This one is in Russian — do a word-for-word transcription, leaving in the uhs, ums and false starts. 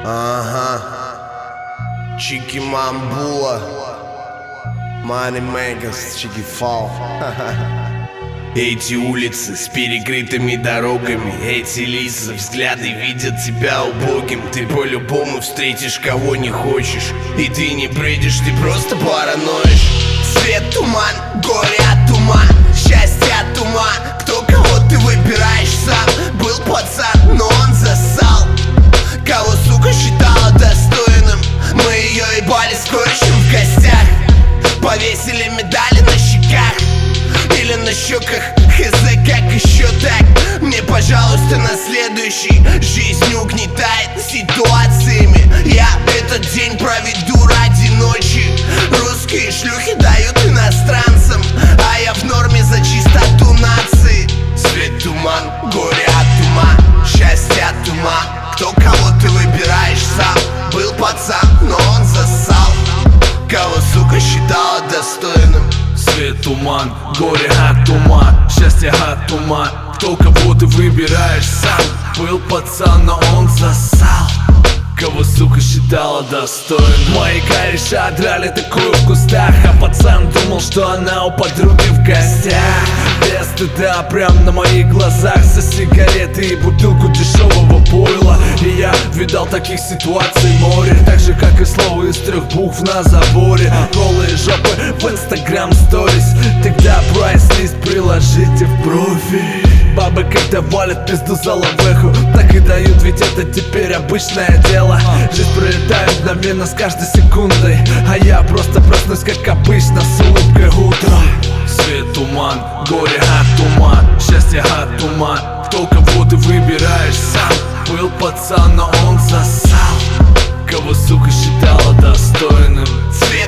Ага. Чики Мамбула, Money Makers, Чики Фол. Эти улицы с перекрытыми дорогами, эти лица, взгляды видят тебя убогим. Ты по-любому встретишь кого не хочешь, и ты не бредишь, ты просто параноишь. Свет, туман, горе от ума, счастье от ума. Кто кого ты выбираешь сам? Был пацан, но он засал. Кого, сука, считала достойным? Мы ее ебали скотчем в гостях, повесили медали на щеках или на щеках, хз, как еще так. Мне, пожалуйста, на следующий. Жизнь угнетает ситуациями. Я этот день проведу ради ночи. Русские шлюхи дают иностранцам, а я в норме за чистоту нации. Свет, туман, горе от ума, счастье от ума. Кто кого ты выбираешь сам? Был пацан, но он засал. Кого, сука, считала достойным? Свет, туман, горе от ума, счастье от ума. Кто кого ты выбираешь сам? Был пацан, но он засал. Кого, сука, считала достойным? Мои кореша драли такую в кустах, а пацан думал, что она у подруги в гостях. Без стыда прям на моих глазах за сигареты и бутылку дешевого пойла. И я видал таких ситуаций море, так же как и слово из трех букв на заборе. Голые жопы в инстаграм сторис, тогда прайс-лист приложите в профиль. Бабы когда валят пизду за лавеху, так и дают, ведь это теперь обычное дело. Жизнь пролетает мгновенно с каждой секундой, а я просто проснусь как обычно с улыбкой утром. Свет, туман, горе от ума, счастье от ума. Кто кого ты выбираешь сам? Был пацан, но он засал. Кого, сука, считала достойным? Свет,